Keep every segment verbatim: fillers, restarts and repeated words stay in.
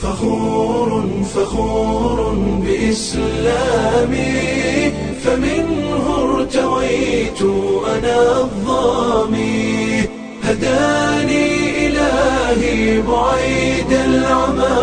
فخور فخور بإسلامي فمنه ارتويت أنا الظامي هداني إلهي بعيد العمى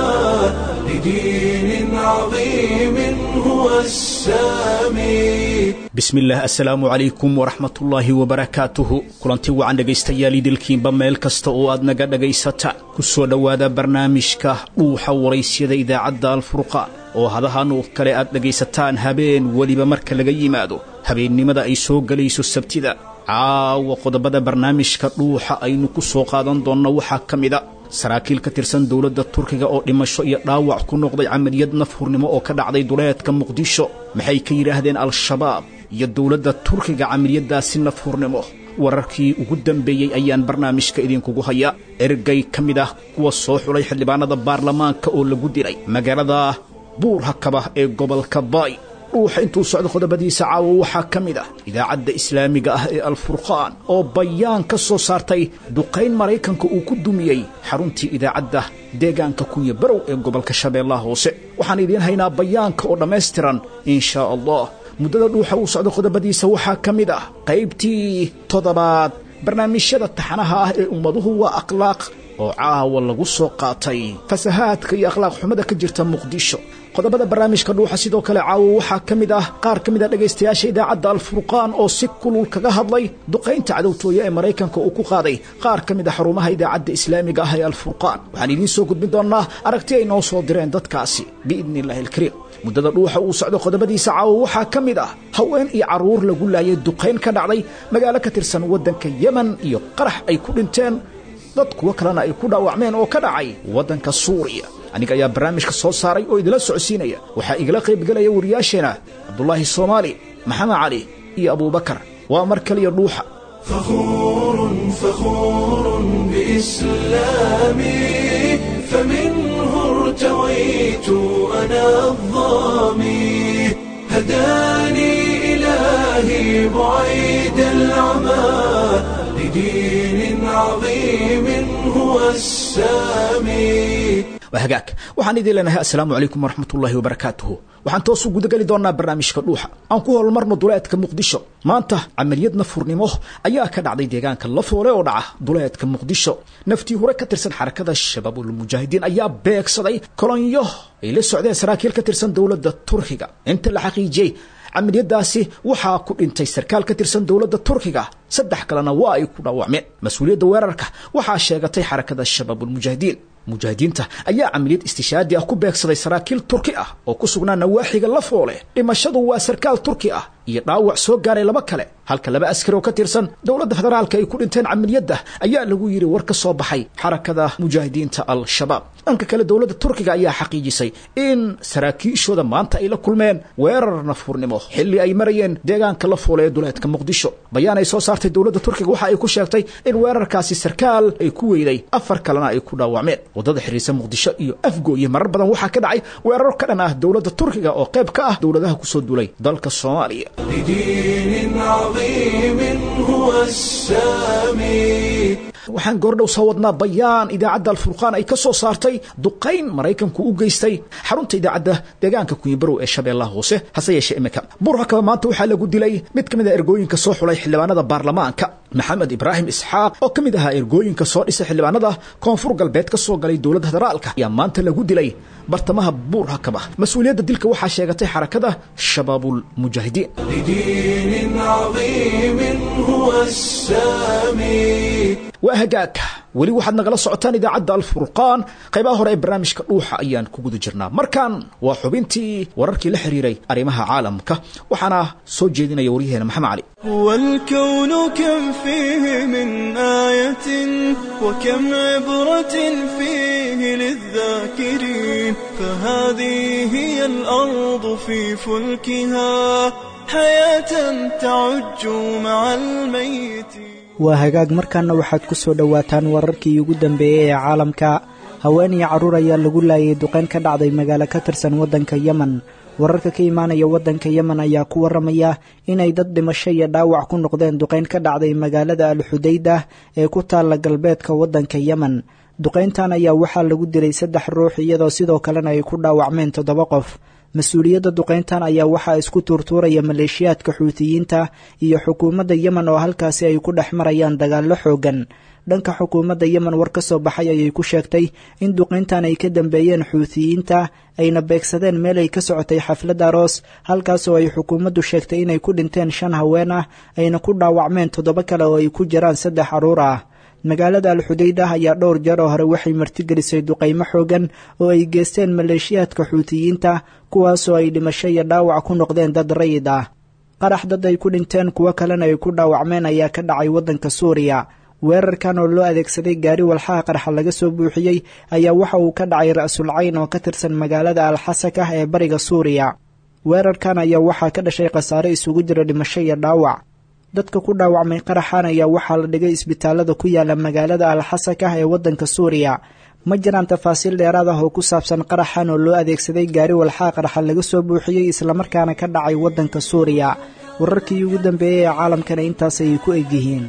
لدين عظيم هو السامي بسم الله السلام عليكم ورحمة الله وبركاته كلانتي وعن dhagaystayaal idilkiinba meel kasta oo aad naga dhagaysata ku soo dhawaada barnaamijka dhuuxa waraysyada idaacadda Al-Furqaan oo hadahan oo kale aad dhagaysataan habeen waliba marka laga yimaado habeennimada ay soo galayso sabtida caawa qodobada barnaamijka dhuuxa aynu ku soo qaadan doonno waxa kamida saraakiil ka tirsan dawladda Turkiga oo dhimasho iyo dhaawac ku noqday amaliyad nafhurnimo oo ka dhacday duleedka Muqdisho maxay ka yiraahdeen al-shabaab iyo dawladda Turkiga amaliyadaasi nafhurnimo wararkii ugu dambeeyay ayaan barnaamijka idinkugu haya ergay kamida kuwa soo xulay xildhibaanada baarlamaanka oo lagu diray magaalada Buur-Hakaba ee gobolka Bay ruuxa intuu socdo qodobadiisa caawa waxaa kamid ah idaacadda islaamiga ah ee Al-Furqaan oo bayaan ka soo saartay duqeyn Mareykanka uu ku dumiyay xaruntii idaacadda deegaanka Kunya Barow ee gobolka Shabeellaha Hoose waxaan idin haynaa bayaanka oo dhameystiran insha Allah muddada dhuuxa uu socdo qodobadiisa waxaa kamid ah qaybtii toddobaad barnaamijyada taxanaha ah ee ummaduhu waa akhlaaq oo caawa lagu soo qaatay fasahaadka iyo akhlaaq xumada ka jirta Muqdisho qodobada barnaamijka dhuuxa sidoo kale caawa waxaa kamid ah qaar kamid ah dhagaystayaasha idaacadda Al-Furqaan oo si kulul kaga hadlay duqeynta cadowtooya ee Mareykanka uu ku qaaday qaar kamid ah xarumaha idaacadda islaamiga ah ee Al-Furqaan waxaan idin soo gudbin doonaa aragti ay noo soo direen dadkaasi biidnillaahi al-kariim muddada dhuuxa uu socdo qodobadiisa caawa waxaa kamid ah haween iyo caruur lagu laayay duqeyn ka dhacday magaalo ka tirsan wadanka Yemen iyo qarax ay ku dhinteen dad kuwa kalena ay ku dhaawacmeen oo ka dhacay wadanka Suuriya aniga ayaa barnaamijka soo saaray oo idila socodsiinaya waxa igala qayb galaya wariyaasheena Abdullaahi Soomaali Maxamed Cali iyo Abu Bakar waa mar kale dhuuxa فخور فخور بإسلامي فمنه ارتويت أنا الظامي هداني إلهي بعيد العمى لدين عظيم هو السامي وهجاك waxaan idin leenahay assalaamu alaykum warahmatullaahi wabarakaatuh waxaan toos ugu gali doonaa barnaamijka dhuuxa aan ku hormarno duleedka Muqdisho maanta amaliyad nafurnimo ayaa ka dhacday deegaanka Lafoole oo dhaca duleedka Muqdisho naftii hore ka tirsan xarakada shabaabul mujaahidiin ayaa beegsaday kolonyo ay la socdeen saraakiil ka tirsan dawladda Turkiga inta la xaqiijiyay amaliyadaasi waxaa ku dhintay sarkaal ka tirsan dawladda Turkiga saddex kalena waa ay ku dhaawacmeen mas'uuliyadda weerarka waxaa sheegatay xarakada shabaabul mujaahidiin mujaahidiinta ayaa amaliyad istishaadi ah ku beegsaday saraakiil Turki ah oo ku sugnaa nawaaxiga Lafoole dhimashadu waa sarkaal Turki ah iyo dhaawac soo gaaray laba kale halka laba askari oo ka tirsan dawladda federaalka ay ku dhinteen amaliyada ayaa lagu yiri war ka soo baxay xarakada mujaahidiinta al-shabaab anka kale dawladda Turkiga ayaa xaqiijisay in saraakiishooda maanta ay la kulmeen weerar nafurnimo xilli ay marayeen deegaanka Lafoole ee duleedka Muqdisho bayaan ay soo saartay dawladda Turkiga waxa ay ku sheegtay in weerarkaasi sarkaal ay ku weeyday afar kalena ay ku dhaawacmeen wadada xiriirsa Muqdisho iyo Afgooye marar badan waxa ka dhacay weerar ka dhan ah dawladda Turkiga oo qayb ka ah dawladaha ku soo duulay dalka Soomaaliya لدين عظيم هو السامي waxaan goordhow soo wadnaa bayaan idaacadda Al-Furqaan ay ka soo saartay duqeyn Mareykanku u geystay xarunta idaacadda deegaanka Kunya Barow ee Shabeellaha Hoose hase yeeshee imika Buur-Hakaba maanta waxaa lagu dilay mid kamid ah ergooyinka soo xulay xildhibaanada baarlamaanka Maxamed Ibrahim Isxaaq oo kamid ah ergooyinka soo dhisay xildhibaanada koonfur galbeed ka soo galay dawladda federaalka ayaa maanta lagu dilay bartamaha Buur-Hakaba mas'uuliyadda dilka waxaa sheegatay xarakada shabaabul mujaahidiin لدين عظيم هو السامي وهجاك weli waxaad nagala socotaan idaacadda Al-Furqaan qaybaha hore ee barnaamijka dhuuxa ayaan ku guda jirnaa markaan waa xubintii wararkii la xiriiray arrimaha caalamka waxaana soo jeedinaya wariyaheena Maxamed Cali والكون كم فيه من آية وكم عبرة فيه للذاكرين فهذه هي الأرض في فلكها حياة تعج مع الميت waa hagaag markaana waxaad ku soo dhawaataan wararkii ugu dambeeyay ee caalamka haween iyo caruur ayaa lagu laayay duqeyn ka dhacday magaalo ka tirsan wadanka Yemen wararka ka imaanaya wadanka Yemen ayaa ku waramaya inay dad dhimasho iyo dhaawac ku noqdeen duqeyn ka dhacday magaalada Al-Xudaydah ee ku taala galbeedka wadanka Yemen duqayntan ayaa waxaa lagu dilay saddex ruux iyadoo sidoo kalena ay ku dhaawacmeen toddoba qof mas-uuliyadda duqayntan ayaa waxaa isku tuurtuuraya maleeshiyaadka xuutiyiinta iyo xukuumadda yemen oo halkaasi ay ku dhex marayaan dagaallo xooggan dhanka xukuumadda yemen war ka soo baxay ayay ku sheegtay in duqayntan ay ka dambeeyeen xuutiyiinta ayna beegsadeen meel ay ka socotay xaflad aroos halkaasoo ay xukuumaddu sheegtay inay ku dhinteen shan haween ah ayna ku dhaawacmeen toddoba kale oo ay ku jiraan saddex carruur ah magaalada alxudaydah ayaa dhowr jeer oo hore waxay martigelisay duqaymo xoogan oo ay geysteen maleeshiyaadka xuutiyiinta kuwaasoo ay dhimasho iyo dhaawac ku noqdeen dad rayid ah qarax dad ay ku dhinteen kuwo kalena ay ku dhaawacmeen ayaa ka dhacay waddanka suuriya weerarkan oo loo adeegsaday gaari walxaha qarxa laga soo buuxiyey ayaa waxa uu ka dhacay ra'sul cayn oo ka tirsan magaalada alxasakah ee bariga suuriya weerarkan ayaa waxaa ka dhashay khasaare isugu jira dhimasho iyo dhaawac dadka ku dhaawacmay qaraxan ayaa waxaa la dhigay isbitaalada ku yaala magaalada alxasakah ee waddanka suuriya ma jiraan tafaasiil dheeraad ah oo ku saabsan qaraxan oo loo adeegsaday gaari walxaha qarxa laga soo buuxiyey islamarkaana ka dhacay waddanka suuriya wararkii ugu dambeeyey ee caalamkana intaas ayay ku egyihiin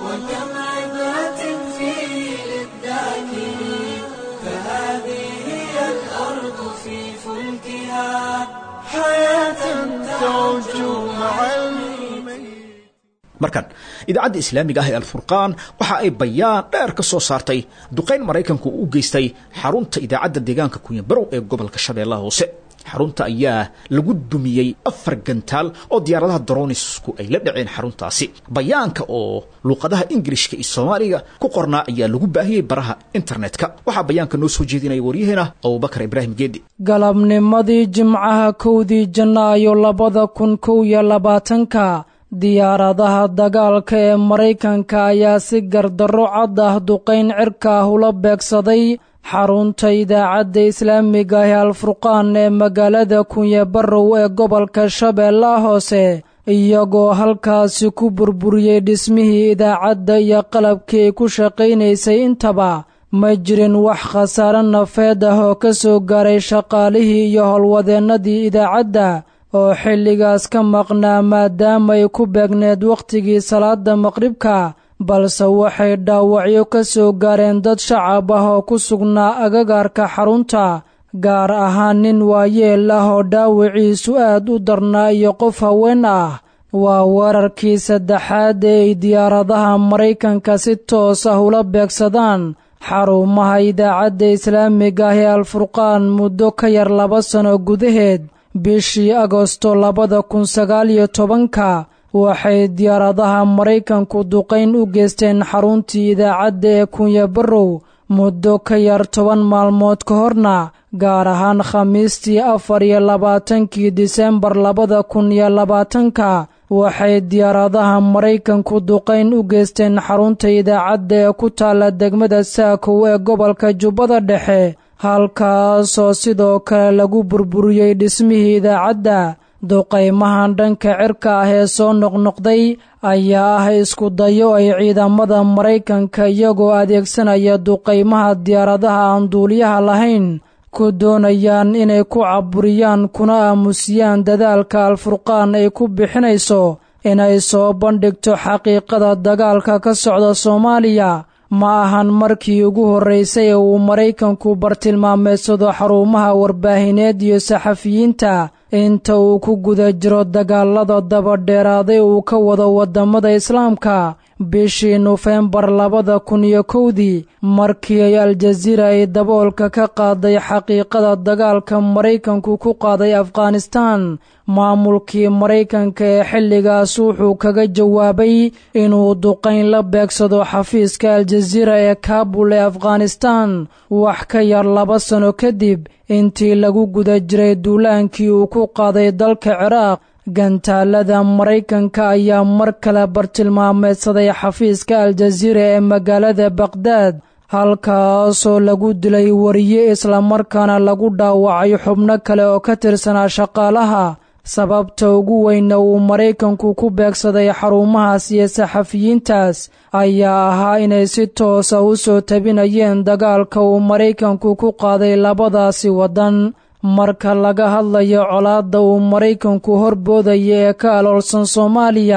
markan idaacadda islaamiga ah ee alfurqaan waxa ay bayaan dheer ka soo saartay duqayn maraykanku u geystay xarunta idaacadda deegaanka kunyabarow ee gobolka shabeellaha hoose xarunta ayaa lagu dumiyey afar gantaal oo diyaaradaha dronisku ay la dhaceen xaruntaasi bayaanka oo luuqadaha ingirishka iyo soomaaliga ku qornaa ayaa lagu baahiyey baraha internetka waxaa bayaanka noo soo jeedinaya waryaheena abubakar ibraahim geedi galabnimadii jimcaha kowdii janaayo labada kun kow iyo labaatanka diyaaradaha dagaalka ee maraykanka ayaa si gardarro cad ah duqayn cirka ah ula beegsaday xarunta idaacadda islaamiga ah ee alfurqaan ee magaalada kunyabarow ee gobolka shabeellaha hoose iyagoo halkaasi ku burburiyey dhismihii idaacadda iyo qalabkii ay ku shaqaynaysay intaba ma jirin wax khasaare nafeed ah oo ka soo gaaray shaqaalihii iyo howlwadeennadii idaacadda oo xilligaas ka maqnaa maadaama ay ku beegneed wakhtigii salaada maqribka balse waxay dhaawacyo ka soo gaareen dad shacab ah oo ku sugnaa agagaarka xarunta gaar ahaan nin waayeel ah oo dhaawiciisu aad u darnaa iyo qof haween ah waa weerarkii saddexaad ee ay diyaaradaha maraykanka si toos ah ula beegsadaan xarumaha idaacadda islaamiga ah ee alfurqaan muddo ka yar laba sano gudaheed bishii agosto labada kun sagaal iyo tobanka waxay diyaaradaha maraykanku duqayn u geysteen xaruntii idaacadda ee kunyabarow muddo ka yar toban maalmood ka horna gaar ahaan khamiistii afar iyo labaatankii disembar labada kun iyo labaatanka waxay diyaaradaha maraykanku duqayn u geysteen xarunta idaacadda ee ku taalla degmada saakow ee gobolka jubbada dhexe halkaasoo sidoo kale lagu burburiyey dhismihii idaacadda duqaymahan dhanka cirka ah ee soo noqnoqday ayaa ah isku dayo ay ciidamada maraykanka iyagoo adeegsanaya duqaymaha diyaaradaha aan duuliyaha lahayn ku doonayaan inay ku caburiyaan kuna aamusiyaan dadaalka alfurqaan ay ku bixinayso inay soo bandhigto xaqiiqada dagaalka ka socda soomaaliya ma ahan markii ugu horraysay ee uu maraykanku bartilmaameedsado xarumaha warbaahineed iyo saxafiyiinta inta uu ku guda jiro dagaalada dabadheeraaday uu ka wado waddamada islaamka bishii nofembar labada kun iyo kowdii markii ay aljaziira ay daboolka ka qaaday xaqiiqada dagaalka maraykanku ku qaaday afghanistaan maamulkii maraykanka ee xilligaas wuxuu kaga jawaabay inuu duqayn la beegsado xafiiska aljaziira ee kaabul ee afghanistaan wax ka yar laba sano kadib intii lagu guda jiray duulaankii uu ku qaaday dalka ciraaq gantaalada maraykanka ayaa mar kale bartilmaameedsaday xafiiska aljaziira ee magaalada baqhdaad halkaasoo lagu dilay wariye islamarkaana lagu dhaawacay xubno kale oo ka tirsanaa shaqaalaha sababta ugu weyna uu maraykanku ku beegsaday xarumahaas iyo saxafiyiintaas ayaa ahaa inay si toosa u soo tabinayeen dagaalka uu maraykanku ku qaaday labadaasi waddan marka laga hadlayo colaadda uu maraykanku horboodaya ee ka aloolsan soomaaliya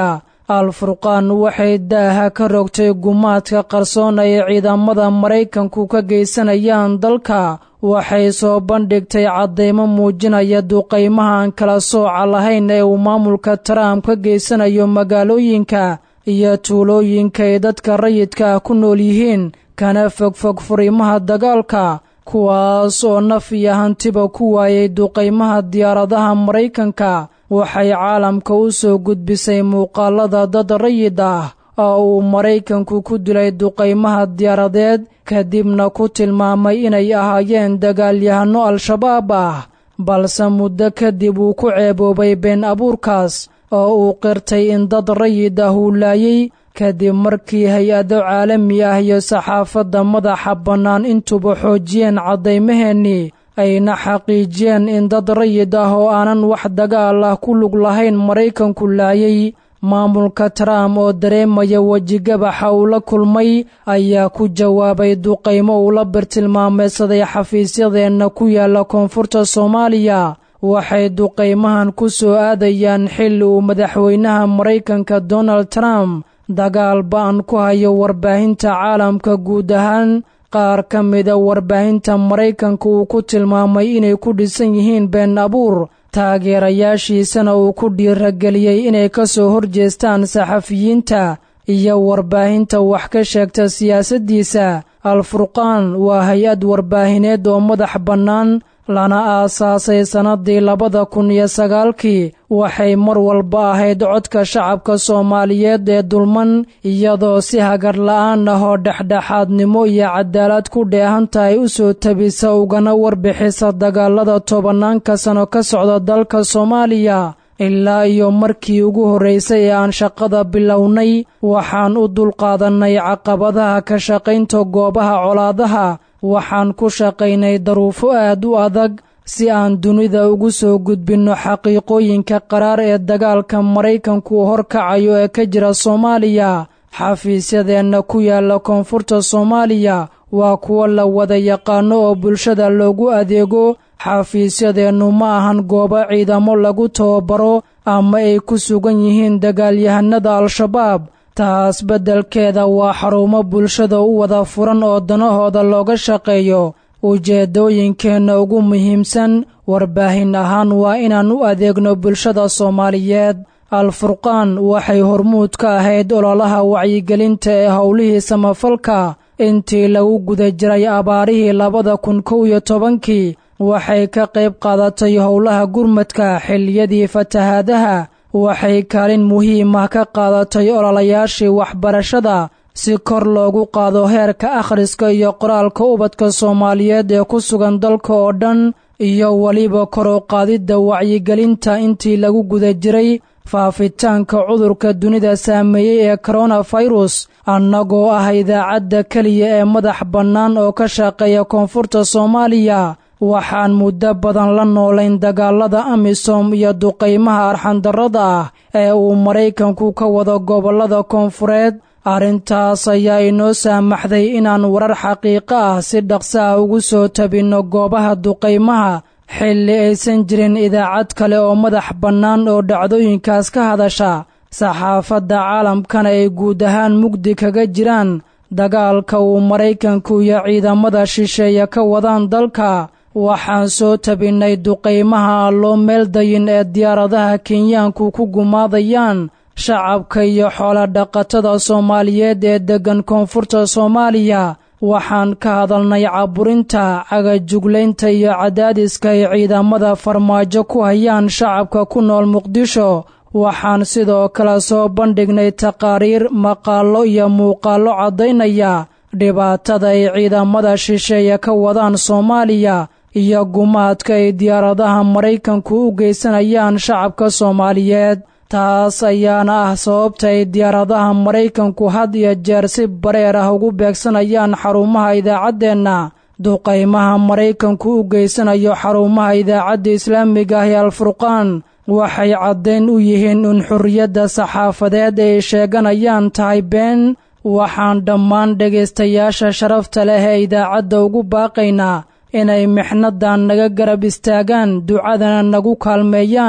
al-furqaan waxay daaha ka rogtay gumaadka qarsoon ay ciidamada maraykanku ka geysanayaan dalka waxay soo bandhigtay caddeymo muujinaya duqaymaha aan kala sooca lahayn ee uu maamulka Trump ka geysanayo magaalooyinka iyo tuulooyinka ay dadka rayidka ku nool yihiin kana fogfog furimaha dagaalka kuwaas oo naf iyo hantiba ku waayay duqaymaha diyaaradaha Maraykanka waxay caalamka u soo gudbisay muuqaalada dad rayid ah oo uu Maraykanku ku dilay duqaymaha diyaaradeed kadibna ku tilmaamay inay ahaayeen dagaalyahano al-shabaab ah balse muddo kadib uu ku ceeboobay been abuurkaas oo uu qirtay in dad rayid ah uu laayay kadib markii hay-ado caalami ah iyo saxaafadda madaxa bannaan intuba xoojiyeen caddaymaheennii ayna xaqiijiyeen in dad rayid ah oo aanan wax dagaal ah ku lug lahayn Maraykanku laayay maamulka Trump oo dareemaya wejigabaxa uu la kulmay ayaa ku jawaabay duqaymo uu la bartilmaameedsaday xafiisyadeenna ku yaala koonfurta Soomaaliya waxay duqaymahan ku soo aadayaan xilli uu madaxweynaha Maraykanka Donald Trump dagaal ba'an ku hayo warbaahinta caalamka guud ahaan qaar ka mida warbaahinta Maraykanka uu ku tilmaamay inay ku dhisan yihiin been abuur taageerayaashiisana uu ku dhiirageliyey inay ka soo horjeestaan saxafiyiinta iyo warbaahinta wax ka sheegta siyaasaddiisa al-furqaan waa hay-ad warbaahineed oo madax bannaan lana aasaasay sannadii labada kun iyo sagaalkii waxay mar walba ahayd codka shacabka Soomaaliyeed ee dulman iyadoo si hagar la'aan ah oo dhexdhexaadnimo iyo cadaalad ku dheehan tahay u soo tabisa ugana warbixisa dagaalada tobanaanka sano ka socda dalka Soomaaliya ilaa iyo markii ugu horreysay ee aan shaqada bilownay waxaan u dulqaadanay caqabadaha ka shaqaynta goobaha colaadaha waxaan ku shaqaynay daruufo aad u adag si aan dunida ugu soo gudbinno xaqiiqooyinka qaraar ee dagaalka Maraykanku horkacayo ee ka jira Soomaaliya xafiisyadeenna ku yaala koonfurta Soomaaliya waa kuwa la wada yaqaano oo bulshada loogu adeego xafiisyadeennu ma ahan goobo ciidamo lagu tababaro ama ay ku sugan yihiin dagaalyahanada al-shabaab taas beddelkeeda waa xarumo bulshada u wada furan oo danahooda looga shaqeeyo ujeedooyinkeenna ugu muhiimsan warbaahin ahaan waa inaan u adeegno bulshada Soomaaliyeed al-furqaan waxay hormuud ka ahayd ololaha wacyigelinta ee howlihii samafalka intii lagu guda jiray abaarihii labada kun kow iyo tobankii waxay ka qayb qaadatay howlaha gurmadka xilliyadii fatahaadaha waxay kaalin muhiim ah ka qaadatay ololayaashii waxbarashada si kor loogu qaado heerka akhriska iyo qoraalka ubadka Soomaaliyeed ee ku sugan dalka oo dhan iyo waliba kor u qaadidda wacyigelinta intii lagu guda jiray faafitaanka cudurka dunida saameeyey ee coronavirus annagoo ah idaacadda keliya ee madax bannaan oo ka shaqeeya koonfurta Soomaaliya waxaan muddo badan la noolayn dagaalada amisom iyo duqaymaha arxandarrada ah ee uu Maraykanku ka wado gobollada koonfureed arrintaas ayaa inoo saamaxday inaan warar xaqiiqo ah si dhaqso ah ugu soo tabinno goobaha duqaymaha xilli aysan jirin idaacad kale oo madax bannaan oo dhacdooyinkaas ka hadasha saxaafadda caalamkana ay guud ahaan mugdi kaga jiraan dagaalka uu Maraykanku iyo ciidamada shisheeye ka wadaan dalka waxaan soo tabinnay duqaymaha aan loo meel dayin ee diyaaradaha Kenyaanku ku gumaadayaan shacabka iyo xoolo dhaqatada Soomaaliyeed ee degan koonfurta Soomaaliya waxaan ka hadalnay caburinta cagajuglaynta iyo cadaadiska ay ciidamada farmaajo ku hayaan shacabka ku nool Muqdisho waxaan sidoo kale soo bandhignay taqaariir maqaallo iyo muuqaallo caddaynaya dhibaatada ay ciidamada shisheeye ka wadaan Soomaaliya iyo gumaadka ay diyaaradaha Maraykanku u geysanayaan shacabka Soomaaliyeed taas ayaana ah sababta ay diyaaradaha Maraykanku had iyo jeer si bareer ah ugu beegsanayaan xarumaha idaacaddeenna duqaymaha Maraykanku u geysanayo xarumaha idaacadda Islaamiga ah ee al-furqaan waxay caddayn u yihiin in xurriyadda saxaafadeed ay sheeganayaan tahay been waxaan dhammaan dhegaystayaasha sharafta leh ee idaacadda ugu baaqaynaa inay mixnadan naga garab istaagaan ducadana nagu kaalmeeyaan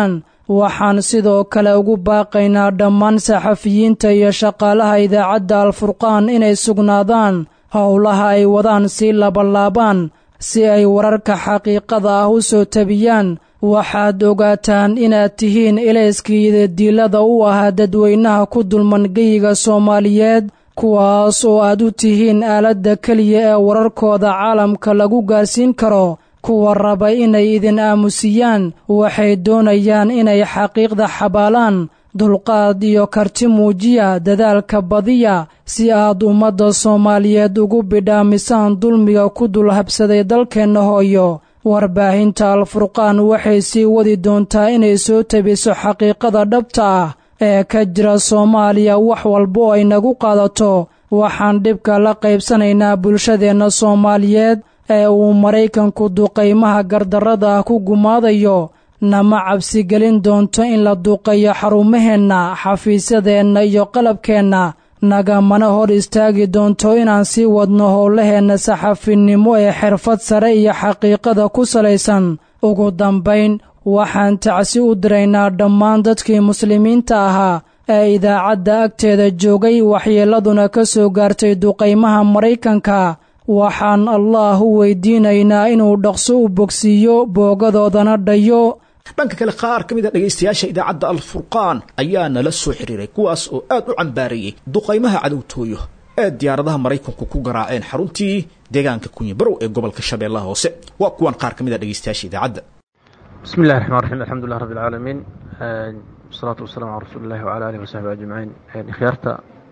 waxaan sidoo kale ugu baaqaynaa dhammaan saxafiyiinta iyo shaqaalaha idaacadda alfurqaan inay sugnaadaan howlaha ay wadaan sii labalaabaan si ay wararka xaqiiqada ah u soo tabiyaan. waxaad ogaataan inaad tihiin ilayskiida diilada u ahaa dadweynaha ku dulman geyiga soomaaliyeed, kuwaas oo aad u tihiin aaladda keliya ee wararkooda caalamka lagu gaarsiin karo. kuwa raba inay idin aamusiyaan waxay doonayaan inay xaqiiqda xabaalaan. dulqaad iyo karti muujiya, dadaalka badiya si aad ummadda soomaaliyeed ugu bidhaamisaan dulmiga ku dul habsaday dalkeenna hooyo. warbaahinta alfurqaan waxay sii wadi doontaa inay soo tabiso xaqiiqada dhabta ah ee ka jira soomaaliya wax walba oo ay nagu qaadato. waxaan dhibka la qaybsanaynaa bulshadeenna soomaaliyeed ee uu maraykanku duqaymaha gardarrada ah ku gumaadayo. nama cabsigelin doonto in la duqeeyo xarumaheenna, xafiisyadeenna iyo qalabkeenna. nagamana hor istaagi doonto inaan sii wadno howlaheenna saxafinimo ee xirfad sare iyo xaqiiqada ku salaysan. ugu dambayn, waxaan tacsi u diraynaa dhammaan dadkii muslimiinta ahaa ee idaacadda agteeda joogay waxyeelladuna ka soo gaartay duqaymaha maraykanka. waxaan allaah u weydiinaynaa inuu dhaqso u bogsiiyo boogadoodana dhayo. dhanka kale qaar ka mid a dhegaystayaasha idaacadda alfurqaan ayaa nala soo xiriiray, kuwaas oo aad u cambaarayay duqaymaha cadowtooyo ee diyaaradaha maraykanku ku garaaceen xaruntii deegaanka kunyibarow ee gobolka shabeellaha hoose. waa kuwan qaar ka mid a dhegaystayaasha idaacadda. bismi illahi raxmaan raxiim, alxamdulilah rabbi alcaalamiin, wasalaatu wasalamu calaa rasuulillahi wacala aalihi wasaxbi ajmaciin. ikhyaarta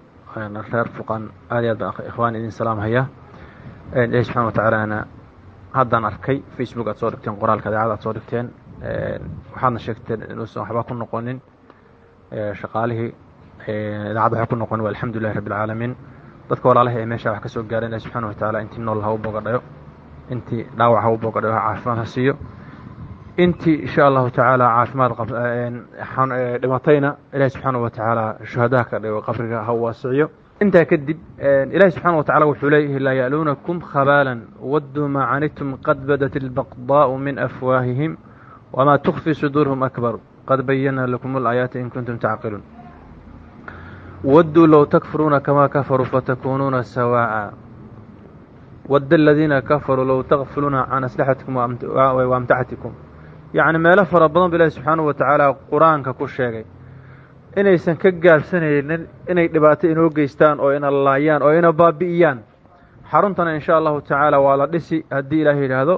reer furqaan aad iyo aad baan ikhwaan idin salaamhaya. ilaahi subxana watacaalana haddaan arkay facebook aad soo dhigteen, qoraalka idaacada aad soo dhigteen, waxaadna sheegteen inuusan waxba ku noqonin shaqaalihii idaacadda waxba ku noqonin. alxamdulilahi rabbi alcaalamiin. dadka walaalaha ee meesha wax ka soo gaareen ilaahi subxana watacaala intii nool ha u boogadhayo, intii dhaawac ha u boogadhayo, ha caafimaad ha siiyo, intii insha allahu tacaala caafimaad dhimatayna ilaahi subxaana watacaala shuhadaha ka dhigo, qabriga ha u waasiciyo. intaa kadib ilaahi subxaana watacala wuxuu leeyahay laa ya'luunakum khabaalan wadduu maa canidtum qad badat ilbaqdaa'u min afwaahihim wamaa tukfi suduurhum akbar qad bayana lakum alaayaati in kuntum tacqiluun. wadduu low takfuruuna kamaa kafaruu fatakuunuuna sawaa'a wadda aladiina kafaruu low takfuluuna can aslixatikum waamtacatikum. yacni meelo fara badan ba ilaahi subxaanahu watacaala qur-aanka ku sheegay inaysan ka gaabsanaynin inay dhibaato inoo geystaan oo ina laayaan oo ina baabi'iyaan. xaruntana insha allahu tacaala waa la dhisi haddii ilaahay yidhaahdo,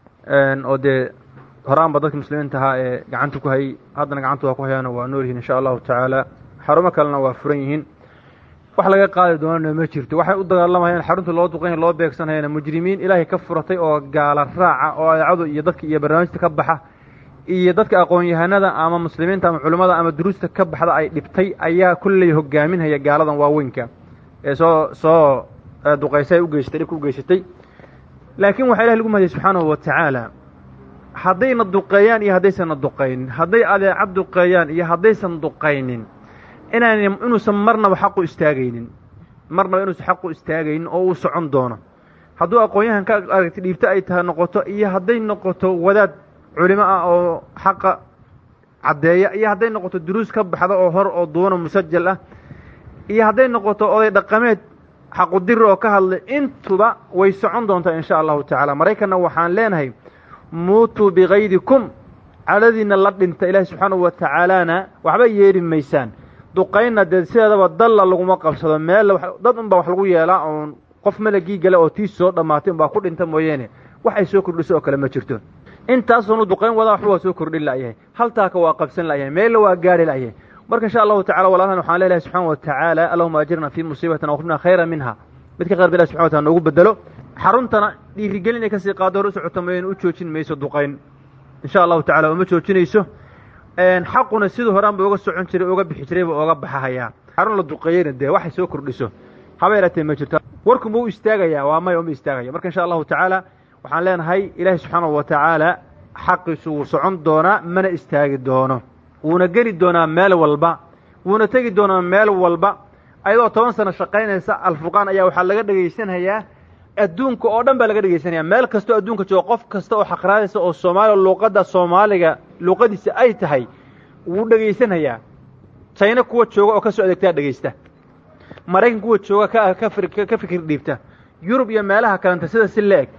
oo dee horaanba dadka muslimiinta ahaa ee gacanta ku hayay haddana gacantooda ku hayaana waa nool yihiin insha allahu tacaala. xarumo kalena waa furan yihiin, wax laga qaadi doonana ma jirto. waxay u dagaalamayaan xarunta loo duqanya loo beegsanayana mujrimiin ilaahay ka furatay oo gaala raaca oo adeecadu iyo dadka iyo barnaamijta ka baxa iyo dadka aqoon-yahanada ama muslimiinta ama culimmada ama duruusta ka baxda ay dhibtay ayaa kulley hogaaminhaya gaaladan waaweynka ee soo soo duqaysay u geysatay dhibka u geysatay. laakiin waxaa ilahi lagu mahadiyey subxaanahu watacaala, haddayna duqeeyaan iyo haddaysanna duqaynin, hadday adeecad duqeeyaan iyo haddaysan duqaynin, inaan inuusan marnaba xaqu istaagaynin, marnaba inuusan xaqu istaagaynin oo uu socon doono. hadduu aqoon-yahan ka aragti dhiibto ay tahay noqoto iyo hadday noqoto wadaad culimo ah oo xaqa caddeeya iyo hadday noqoto duruus ka baxda oo hor oo duuna musajal ah iyo hadday noqoto oday dhaqameed xaqudiri oo ka hadlay, intuba way socon doontaa insha allahu tacaala. maraykanna waxaan leenahay muutuu bikaydikum, caladiina la dhinta ilaahi subxaanahu watacaalana waxba yeeli maysaan. duqaynna dee sideedaba dalla laguma qabsado, meel dad unbaa wax lagu yeelaa oon qof malagii gale oo tiis soo dhammaatay unbaa ku dhinta mooyeene wax ay soo kordhiso oo kale ma jirto. intaasunu duqayn wadaa waxba waa soo kordhin la'yahay, haltaaka waa qabsan la'yahay, meella waa gaari la'yahay. marka insha allahu tacala walaalahan waxaan leelahay subxana watacaala allahuma ajirna fii musiibatina waqribna khayra minha, midka khayr ba ilahi subxana watala noogu bedelo. xaruntana dhiirigelin ay kasii qaado hor u socota mooyeen u joojin mayso duqayn insha allahu tacala uma joojinayso. xaquna siduu horaanba uga socon jiray uga bixi jirayba ooga baxahayaa. xarun la duqeeyeyna dee waxay soo kordhiso haba yaratee ma jirto. warku ma u istaagayaa? waa maya uma istaagaya. marka insha allahu tacaala waxaan leenahay ilaahi subxaanahu watacaala xaqiisu wuu socon doonaa, mana istaagi doono, wuuna geli doonaa meel walba, wuuna tegi doonaa meel walba. ayadoo toban sano shaqaynaysa alfurqaan ayaa waxaa laga dhegaysanhayaa adduunka oo dhan baa laga dhegaysanaya. meel kastoo adduunka joogo qof kasta oo xaqraadaysa oo soomaaliya luuqadda soomaaliga luuqadiisa ay tahay wuu dhegaysanayaa china kuwa jooga oo ka soo adeegtaa dhegaysta maraykan kuwa jooga ka ka fikir dhiibta yurub iyo meelaha kalenta sida si leeg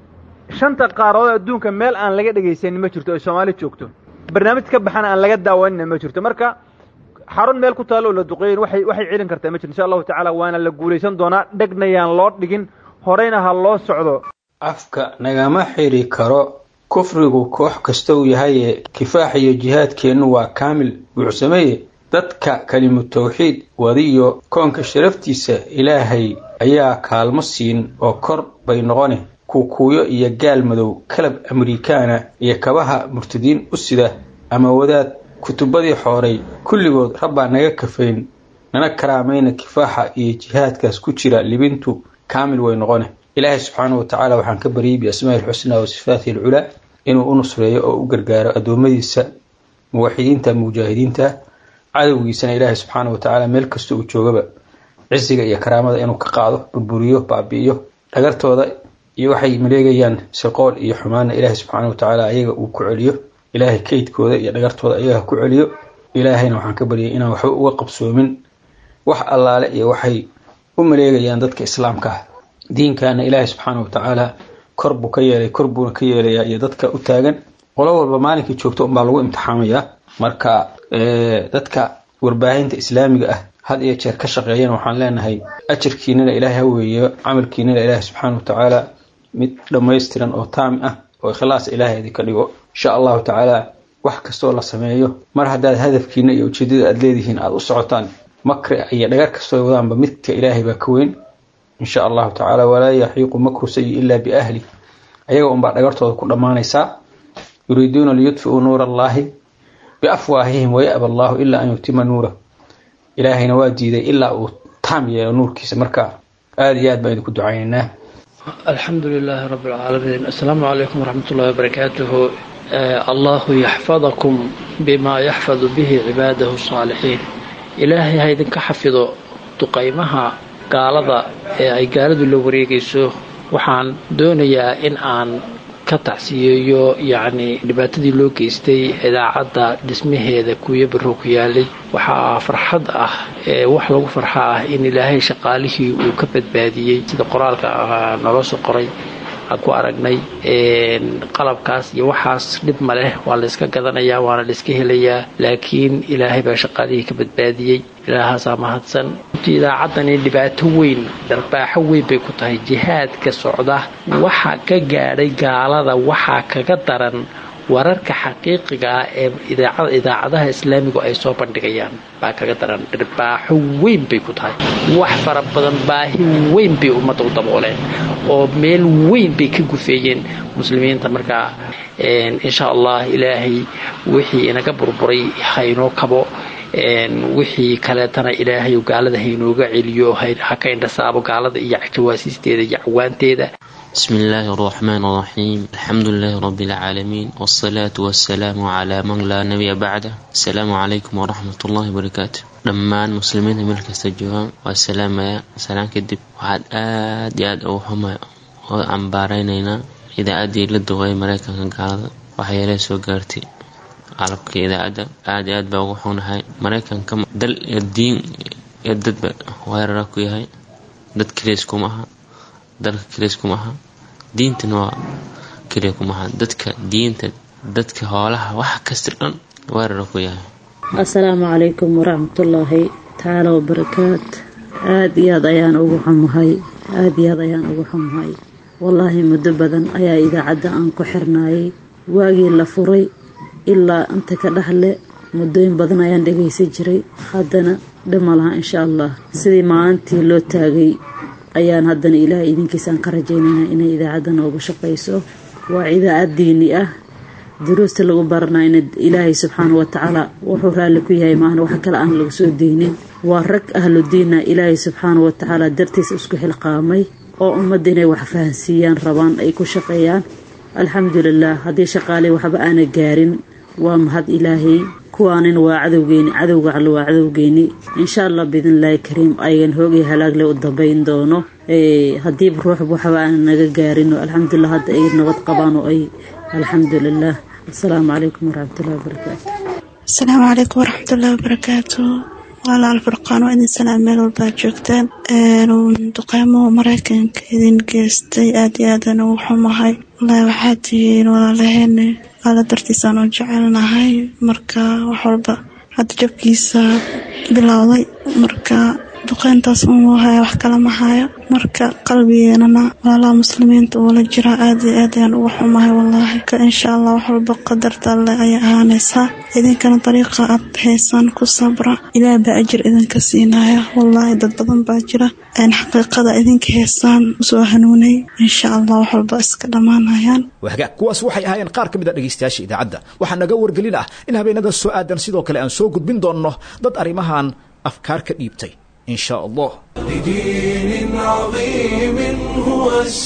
shanta qaarooda adduunka meel aan laga dhegaysanin ma jirto oo Soomaali joogto barnaamij ka baxana aan laga daawanin ma jirto marka xarun meel ku taalo la duqeyn waxay waxay cilin kartaa ma jirto insha Allah ta'ala waana la guuleysan doonaa dhagnayaan loo dhigin horeyna ha loo socdo afka nagama xiri karo kufrigu koox kasta uu yahay kifaax iyo jihaadkeenu waa kaamil wuxuusameeyay dadka kalimu tawxiid wadiyo koonka sharaftiisa ilaahay ayaa kaalmo siin oo kor bay noqone kuukuyo iyo gaal madow kalab Amerikaana iyo kabaha murtadiin u sida ama wadaad kutubadii xooray kulligood rabba naga kafayn nana karaamayna kifaaxa iyo jihaadkaas ku jira libintu kaamil way noqone ilaahay subxaanahu wa ta'ala waxaan ka bariyay bi asmaa'il husna wa sifaatihi al-ula inuu u nusreeyo oo u gargaaro adoomadiisa muwaxidiinta mujaahidiinta cadawgiisana ilaahay subxaanahu wa ta'ala meel kasta uu joogaba cisiga iyo karaamada inuu ka qaado burburiyo baabi'iyo dhagartooda iyo waxay maleegayaan shaqool iyo xumaana ilaahay subxaanahu wa ta'ala ayaga uu ku celiyo ilaahay kaydkooda iyo dhagartooda ayaga ku celiyo ilaahayna waxaan ka bariyay inaan waxba uga qabsoomin wax allaale iyo waxay u maleegayaan dadka islaamka ah diinkaana ilaahay subxaanahu wa ta'ala kor buu ka yeelay kor buu ka yeelaya iyo dadka u taagan qolo walba maalinkii joogto um baa lagu imtixaamayaa marka ee dadka warbaahinta islaamiga ah had iyo jeer ka shaqeeyeen waxaan leenahay ajirkiina ilaahay weeyo amalkiina ilaahay subxaanahu wa ta'ala mid dhameystiran oo taam ah oo ikhlaas ilaahay ka dhigo insha Allah ta'ala wax kasto la sameeyo mar hadaad hadafkiina iyo ujeedada aad leedihiin aad u socotaan makri iyo dhagar kasto wadaanba midka ilaahay ba ka weyn insha Allah ta'ala wala yahiqu makru sayyi illa bi ahli ayaga um ba dhagartooda ku dhamaanaysa yuriiduna liyutfi'u nuur Allah bi afwaahihim wa ya'ba Allah illa an yutima nuura ilaahayna waa diiday illa uu taam yeelo nuurkiisa marka aad iyo aad baan ku ducaynaa الحمد لله رب العالمين السلام عليكم ورحمة الله وبركاته آه الله يحفظكم بما يحفظ به عباده الصالحين إلهي هيدن كحفظه تقيمها قالضا أي قالدوا اللي وريقيسو وحان دونيا إن آن كتعسيو يعني لباتدي لو كيستي إذا عدى دسمه كوية بروكيالي وحا فرحض أه وح لو فرحة إن إلهي شقاله وكبد باديي سيدا قرالك نروس قري أكو أرقني قلب كاس يوحاس لب مله والإسكا قدنيا وانا الإسكا هليا لكن إلهي بشقاله كبد باديي إلها سامحتسن إذا عدني لباتوين درباحوين بيكوتاي جهاد كسعودة وحا كجاري قالada waxa kaga daran wararka xaqiiqiga ah ee idaacada idaacadaha islaamiga ay soo bandhigayaan baa kaga daran dhirbaaxo weyn bay ku tahay wax fara badan baahi weyn bay ummadda u dabooleen oo meel weyn bay ka gufeeyeen muslimiinta marka in insha Allah ilaahi wixii inaga burburay hayno kabo een wixii kale tana ilaahay gaalada haynooga celiyo ha ka indhasaabo gaalada iyo jawaasisteeda iyo cawaanteeda بسم الله الرحمن الرحيم الحمد لله رب العالمين والصلاة والسلام على من لا نبي بعده السلام عليكم ورحمة الله وبركاته لما المسلمين ملك استجوان والسلام يا سلام كدب وعد آد ياد أوهما عن بارينينا إذا أدي للدغي ملايكا قال وحيالي سوقارتي عربك إذا أدى آد ياد بوحون هاي ملايكا كم دل الدين يدد وغير راكو هاي دد كريسكم أها dalka kaleeskum aha diintana waa kaleeskum aha dadka diinta dadka hoolaha wax kasta dhan weerar ku yahay assalaamu calaykum waraxmatullaahi taala wabarakaat aad iyo aad ayaan ugu xumahay aad iyo aad ayaan ugu xumahay wallaahi muddo badan ayaa idaacadda aan ku xirnaayay waagii la furay ilaa inta ka dhaxle muddooyin badan ayaan dhageysan jiray haddana dhama laha insha Allah sidii maalintii loo taagay ayaan haddana ilaahay idinkiisaan ka rajaynaynaa inay idaacadda noogu shaqayso waa idaacad diini ah duruusta lagu baranayo ilaahay subxaanahu wa tacaala wuxuu raalli ku yahay maahan wax kale aan lagu soo deynin waa rag ahlu diina ilaahay subxaanahu wa tacaala dartiisa isku xilqaamay oo ummadda inay wax fahansiiyaan rabaan ay ku shaqeeyaan alxamdulilah haddii shaqaaley waxba aana gaarin waa mahad ilaahay kuwaanin waa cadowgeeni cadowga alle waa cadowgeeni insha Allah bidnillaahi kariim ayaan hoogay halaagle u dambayn doono ee hadii ruux waxba aan naga gaarin alxamdulilah hadda ay nabad qabaan oo ay alxamdulilah assalaamu calaykum waraxmatullaahi wabarakaatuh السلام عليكم ورحمة الله وبركاته. وعلى الفرقان وإن السلام ميل والباجوكتان ونتقيمه مراكن كذين كيستي آدي آدنا وحمهاي والله وحاتين ولا لهن على درتيسان وجعلنا هاي مركا وحربة حد جبكيسا بلاوضي مركا duqeyntaas uun wahaya wax kala mahaya marka qalbigeenana walaalaha muslimiinta wala jira aad iyo aad ayaan ugu xumahay wallahi ka insha Allah wax walba qadarta Allah ay ahaanaysaa idinkana dariiqa aad haysan ku sabra ilaahay baa ajir idinka siinaya wallahi dad badan baa jira aan xaqiiqada idinka haysan soo hanuunay insha Allah wax walba iska dhamaanayaan waxa kuwaas waxay ahaayeen qaar kamid ah dhageystayaasha idaacadda waxa naga wargelin ah in habeenada soo aadan sidoo kale aan soo gudbin doono dad arimahan afkaar ka dhiibtay إن شاء الله. لدين عظيم هو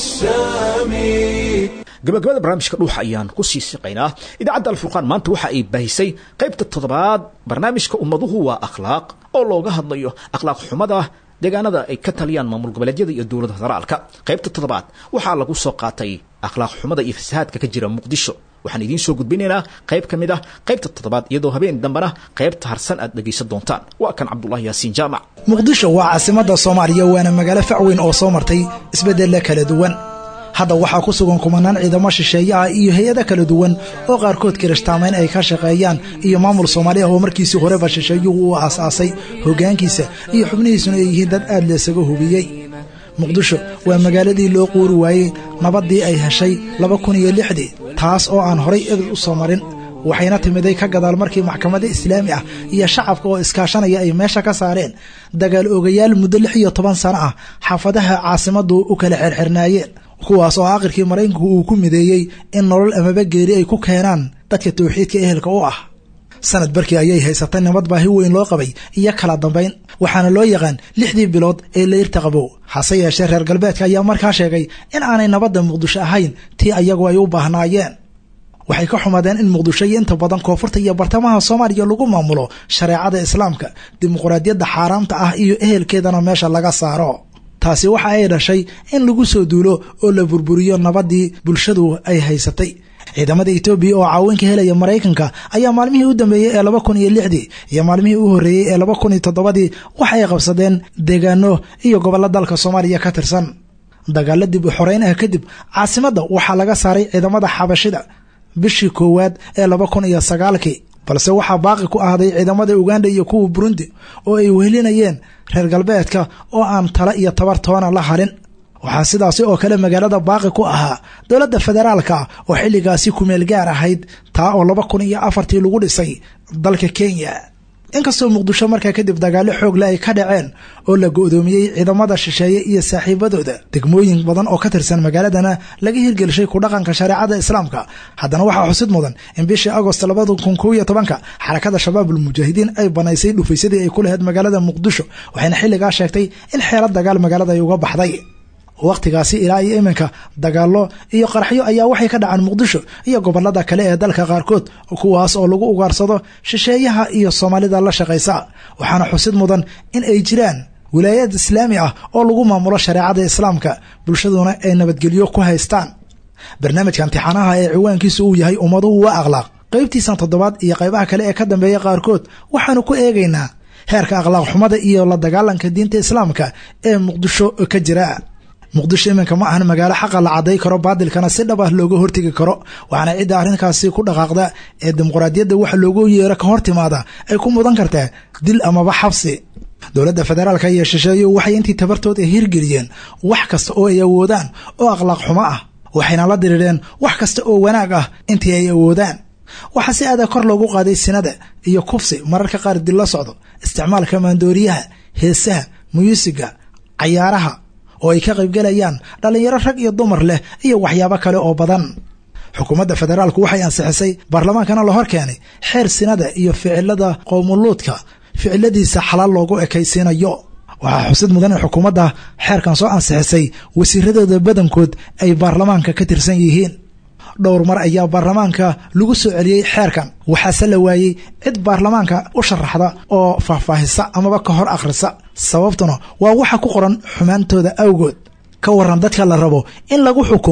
السامي. gabagabada barnaamijka dhuuxa ayaan ku sii siqaynaa idaacadda alfurqaan maanta waxa ay baahisay qaybta toddobaad barnaamijka ummaduhu waa akhlaaq oo looga hadlayo akhlaaq xumada deegaanada ay ka taliyaan maamul goboleedyada iyo dowladda federaalka qaybta toddobaad waxaa lagu soo qaatay akhlaaq xumada iyo fasahaadka ka jira muqdisho waxaan idiin soo gudbinaynaa qayb ka mid ah qaybta toddobaad iyadoo habeen dambana qaybta harsan aad dhageysan doontaan waa kan cabdullaahi yaasiin jaamac muqdisho waa caasimadda soomaaliya waana magaalo fac weyn oo soo martay isbeddelle kala duwan hadda waxaa ku sugan kumanaan ciidamo shisheeye ah iyo hay-ado kala duwan oo qaarkood kirishtaamayn ay ka shaqeeyaan iyo maamul soomaaliya oo markiisii horeba shisheeyuhu uu aasaasay hoggaankiisa iyo xubnihiisuna ay yihiin dad aad laysaga hubiyey muqdisho waa magaaladii loo quuri waayey nabaddii ay heshay laba kun iyo lixdii taas oo aan horay ebed u soo marin waxayna timiday ka gadaal markii maxkamadda islaami ah iyo shacabka oo iskaashanaya ay meesha ka saareen dagaal ogayaal muddo lix iyo toban sano ah xaafadaha caasimaddu u kala xirxirnaayeen kuwaas oo aakhirkii maraykanku uu ku mideeyey in nolol amaba geeri ay ku keenaan dadka tawxiidka ehelka u ah sanad barkii ayay haysatay nabad baahi weyn loo qabay iyo kala dambayn waxaana loo yaqaan lixdii bilood ee la irtaqabo hase yeeshee reer galbeedka ayaa markaa sheegay in aanay nabadda muqdisho ahayn tii ayagu ay u baahnaayeen waxay ka xumaadeen in muqdisho iyo inta badan koonfurta iyo bartamaha soomaaliya lagu maamulo shareecada islaamka dimuqraadiyadda xaaraamta ah iyo ehelkeedana meesha laga saaro taasi waxa ay dhashay in lagu soo duulo oo la burburiyo nabaddii bulshadu ay haysatay ciidamada Itoobiya oo caawinka helaya Mareykanka ayaa maalmihii u dambeeyay ee laba kun iyo lixdii iyo maalmihii u horeeyay ee laba kun iyo toddobadii waxa ay qabsadeen deegaano iyo gobolada dalka Soomaaliya ka tirsan dagaal dib u xoreyn ah kadib caasimadda waxa laga saaray ciidamada xabashida bishii koowaad ee laba kun iyo sagaalkii balse waxa baaqi ku ahday ciidamada Uganda iyo kuwa Burundi oo ay wehelinayeen reer galbeedka oo aan tala iyo tabar toona la harin waxaa sidaasi oo kale magaalada baaqi ku ahaa dowladda federaalka oo xilligaasi ku meel gaar ahayd taa oo laba kun iyo afartii lagu dhisay dalka Kenya inkastoo muqdisho markaa kadib dagaalo xoog leh ay ka dhaceen oo la go'doomiyey ciidamada shisheeye iyo saaxiibadooda degmooyin badan oo ka tirsan magaaladana laga hirgelishay ku dhaqanka shareecada islaamka haddana waxaa xusid mudan in bishii agost laba kun iyo toban xarakada shabaabul mujaahidiin ay banaysay dhufaysadii ay ku lahayd magaalada muqdisho waxayna xilligaa sheegtay in xeelad dagaal magaalada ay uga baxday waqtigaasi ilaa iyo iminka dagaalo iyo qaraxyo ayaa waxay ka dhacaan muqdisho iyo gobolada kale ee dalka qaarkood kuwaas oo lagu ugaarsado shisheeyaha iyo Soomaalida la shaqeysa waxaana xusid mudan in ay jiraan wilaayad islaami ah oo lagu maamulo shareecada islaamka bulshaduna ay nabadgelyo ku haystaan barnaamijka imtixaanaha ee ciwaankiisu uu yahay ummaduhu waa akhlaaq qaybtiisa toddobaad iyo qaybaha kale ee ka dambeeya qaarkood waxaanu ku eegaynaa heerka akhlaaq xumada iyo la dagaalanka diinta islaamka ee muqdisho ka jira muqdisho iminka ma ahan magaalo xaqa la caday karo baadilkana si dhab ah looga hortagi karo waxaana cidda arrinkaasi ku dhaqaaqda ee dimuqraadiyadda waxa loogu yeero ka hortimaada ay ku mudan kartaa dil amaba xabsi dowladda federaalka iyo shisheeye waxay intii tabartood ay hirgeliyeen wax kasta oo ay awoodaan oo akhlaaq xumo ah waxayna la dirireen wax kasta oo wanaag ah intii ay awoodaan waxaa si aada kor loogu qaaday sinada iyo kufsi mararka qaar dil la socdo isticmaalka maandooriyaha heesaha muusiga cayaaraha oo ay ka qaybgalayaan dhalinyaro rag iyo dumar leh iyo waxyaabo kale oo badan xukuumadda federaalku waxay ansixisay baarlamaankana la hor keenay xeer sinada iyo ficilada qowmuluudka ficiladiisa xalaal loogu ekaysiinayo waxaa xusid mudan in xukuumadda xeerkan soo ansixisay wasiiradooda badankood ay baarlamaanka ka tirsan yihiin dhowr mar ayaa baarlamaanka lagu soo celiyey xeerkan waxaase la waayey cid baarlamaanka u sharaxda oo faahfaahisa amaba ka hor akhrisa sababtuna waa waxa ku qoran xumaantooda awgood ka waran dadka la rabo in lagu xukumo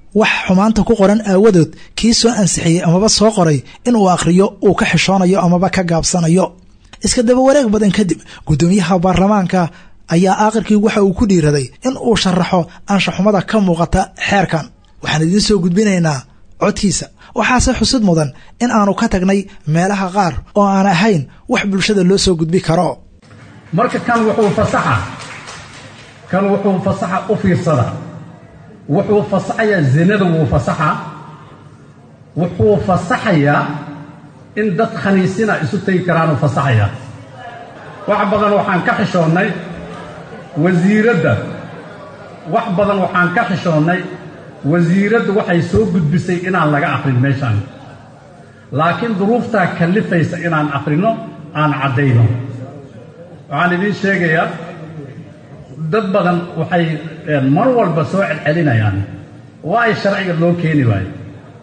wax xumaanta ku qoran aawadood kii soo ansixiyey amaba soo qoray inuu akhriyo uu ka xishoonayo amaba ka gaabsanayo iska daba wareeg badan kadib guddoomiyaha baarlamaanka ayaa aakhirkii waxa uu ku dhiiraday in uu sharaxo anshaxumada ka muuqata xeerkan waxaan idiin soo gudbinaynaa codkiisa waxaase xusud mudan in aanu ka tagnay meelaha qaar oo aan ahayn wax bulshada loo soo gudbi karo marka kan wuxuu fasaxa kan wuxuu fasaxa u fiirsada wuxuu fasaxayaa zinada wuu fasaxa wuxuu fasaxayaa in dad khaniisina isu tagi karaan u fasaxaya wax badan waxaan ka xishoonnay wasiiradda wax badan waxaan ka xishoonnay wasiiraddu waxay soo gudbisay inaan laga aqrin meeshaan laakiin duruuftaa kallifaysa inaan aqrino aan caddayno waxaan idiin sheegayaa dad badan waxay mar walba soo celcelinayaan waa ay sharciga loo keeni waayo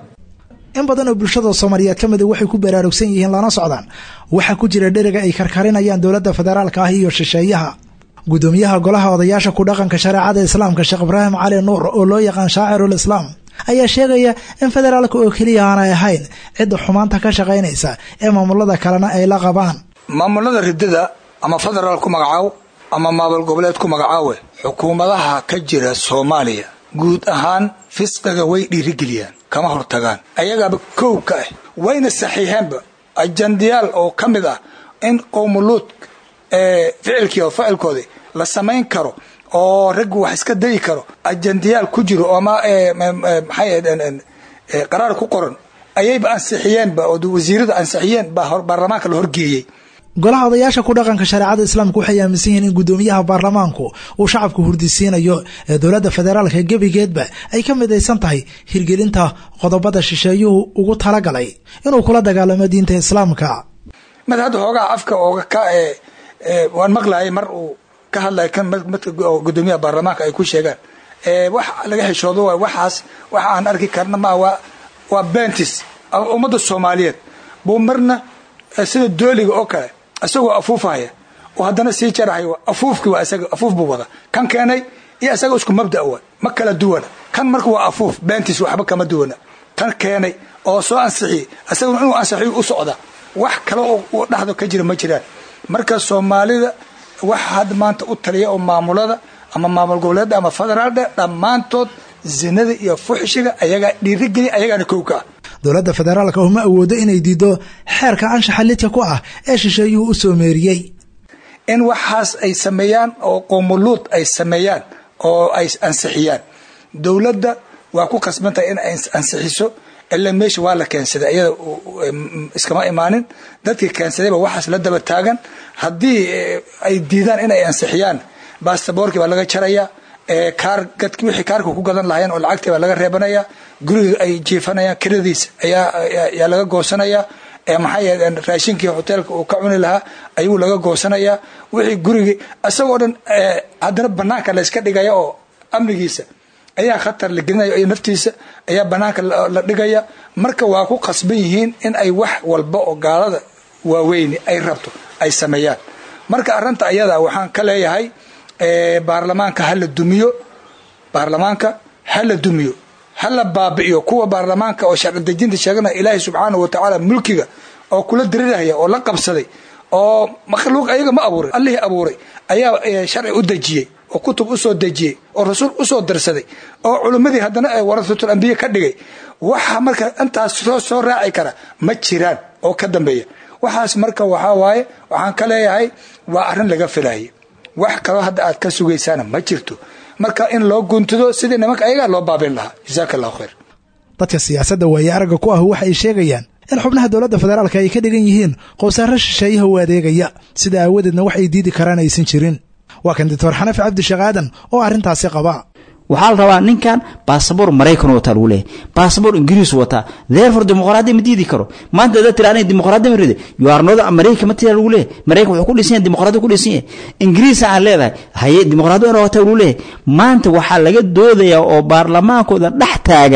in badan oo bulshada Soomaaliyeed kamid ah waxay ku baraarugsan yihiin lana socdaan waxa ku jira dheriga ay karkarinayaan dawladda federaalka ah iyo shisheeyaha gudoomiyaha golaha odayaasha ku dhaqanka shariicada islaamka Sheekh Ibraahim Cali Nuur oo loo yaqaan shaacirul islaam ayaa sheegaya in federaalka oo kaliya aan ahayn cid xumaanta ka shaqeynaysa ee maamulada kalena ay la qabaan maamulada ridada ama federaalku magacaaw ama maamul goboleedku magacaawe xukuumadaha ka jira Soomaaliya guud ahaan fisqiga way dhiirigeliyaan kama hortagaan ayagaba koow ka ah wayna saxiixeenba ajandiyaal oo kamid ah in qowmuluud ee ficilkii oo ficilkoodi la samayn karo oo rag wax iska day karo ajandiyaal ku jiro ama maxay qaraar ku qoran ayayba ansixiyeenba oo wasiirada ansixiyeen ba baarlamaanka la horgeeyay golaha odayaasha ku dhaqanka shariicada islaamku waxay aaminsan yihiin in gudoomiyaha baarlamaanku uu shacabku hurdisiinayo ee dawladda federaalka gabigeedba ay ka midaysan tahay hirgelinta qodobada shisheeyuhu ugu talagalay inuu kula dagaalamo diinta islaamka mid hadda hoogaa afka ooga ka ee waan maqlaayay mar uu ka hadlay kan midka gudoomiyaha baarlamaanka ay ku sheegaan ee wax laga heshoodo waxaas waxa aan arki karna ma waa waa bentis ummadda Soomaaliyeed buu marna sida dooliga oo kale asagoo afuufaya oo haddana sii jarahayo afuufkii waa asaga afuuf buu wada kan keenay iyo asaga isku mabda ah ma kala duwan kan markuu waa afuuf bentis waxba kama duwana tan keenay oo soo ansixiyay asaga inuu ansixiyo u socda wax kale oo dhaxdo ka jira ma jiraan marka Soomaalida wax had maanta u taliya oo maamulada ama maamul goboleed ama federaalda dhamaantood zinada iyo fuxshiga ayaga dhiirigeli ayagana kowka dawladda federaalka uma awoodo inay diido xeerka anshaxa lidka ku ah ee shisheeyuhu u soo meeriyay in waxaas ay sameeyaan oo qowmuluud ay sameeyaan oo ay ansixiyaan dawladda waa ku qasbantay in ay ansixiso illa meesha waa la keensaday iyada iskama imaanin dadkii keensadayba waxaas la daba taagan haddii ay diidaan in ay ansixiyaan baasaboorkii baa laga jarayaa ee kaar gadki wixii kaarka ku gadan lahayn oo lacagtii baa laga reebanaya guriga ay jiifanayaan kiradiisa ayaa ayaa laga goosanaya ee maxay raashinkii hotelka uu ka cuni lahaa ayuu laga goosanaya wixii guriga asagoo dhan hadana banaanka la iska dhigaya oo amnigiisa ayaa khatar la gelinayo iyo naftiisa ayaa banaanka la dhigaya marka waa ku qasban yihiin in ay wax walba oo gaalada waaweyn ay rabto ay sameeyaan marka arrinta ayada waxaan ka leeyahay ee baarlamaanka hal dumiyo baarlamaanka hal dumiyo hal baabiyo kuwa baarlamaanka oo sharci dejinta sheegana Ilaahay subhanahu wa ta'ala mulkiga oo kula diriraya oo la qabsaday oo makhluuq ayaga ma abuuray Allah abuuray ayaa sharci u dajiyay oo kutub u soo dajiyay oo rasuul u soo dirsaday oo culimadii hadana ay warasatul anbiya ka dhigay waxa marka intaas soo soo raaci kara ma jiraan oo ka dambeeya waxaas marka waxa waaye waxaan ka leeyahay waa arin laga filaayay wax kale hadda aad ka sugaysana ma jirto marka in loo guntido sidii nimanka ayaga loo baabin lahaa jazaakallahu khair dadka siyaasadda way araga ku ah waxa ay sheegayaan in xubnaha dawladda federaalka ay ka dhigan yihiin qowsaaro shisheeyaha u adeegaya sida aawadeedna wax ay diidi karaan aysan jirin waa kan doctor Xanafi Cabdi Shaqaadan oo arintaasi qaba waxaa la rabaa ninkan baasaboor Mareykan wata uu leeyahay baasaboor Ingiriis wata therefore dimuqraadi ma diidi karo maanta dad tiraanay dimuqraadi ma ride you are not American ma tiraanay uu leeyahay Mareykan wuxuu ku dhisan dimuqraadi ku dhisan Ingiriis aan leedahay haye dimuqraadi oo wata uu leeyahay maanta waxa laga doodayaa oo baarlamaankooda dhex taagan